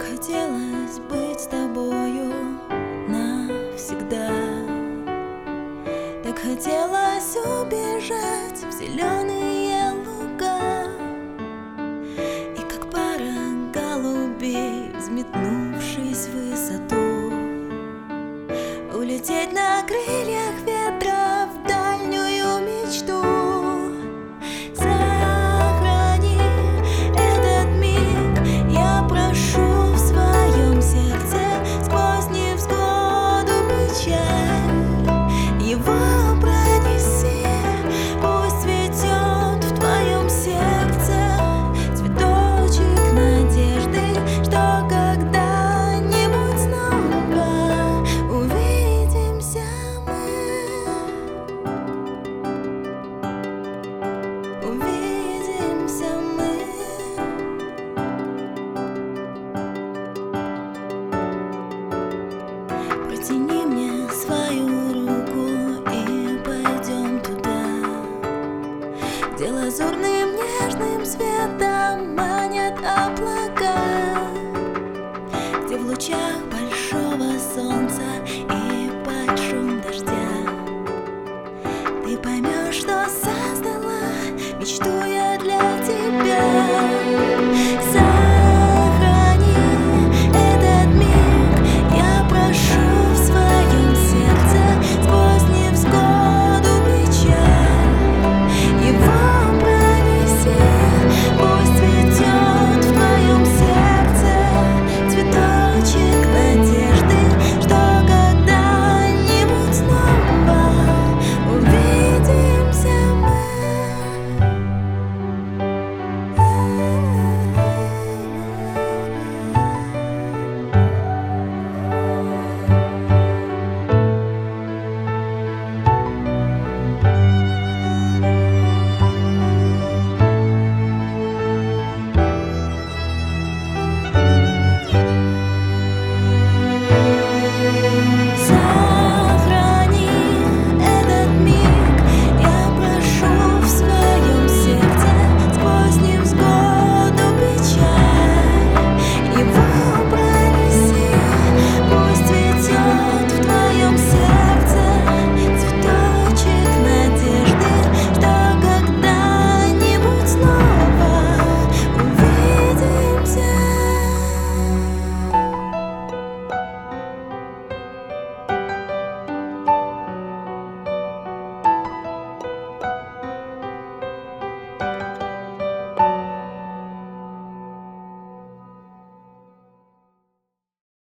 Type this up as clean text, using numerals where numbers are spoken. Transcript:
Хотелось быть с тобою навсегда. Так хотелось убежать в зеленые луга и как пара голубей, взметнувшись в высоту, улететь на крыльях ветра в дальнюю мечту. Сохрани этот миг, я прошу, в своем сердце, сквозь невзгоду, печаль его пронеси. Пусть цветет в твоем сердце цветочек надежды, что когда-нибудь снова увидимся мы. Увидимся мы. Протяни мне свою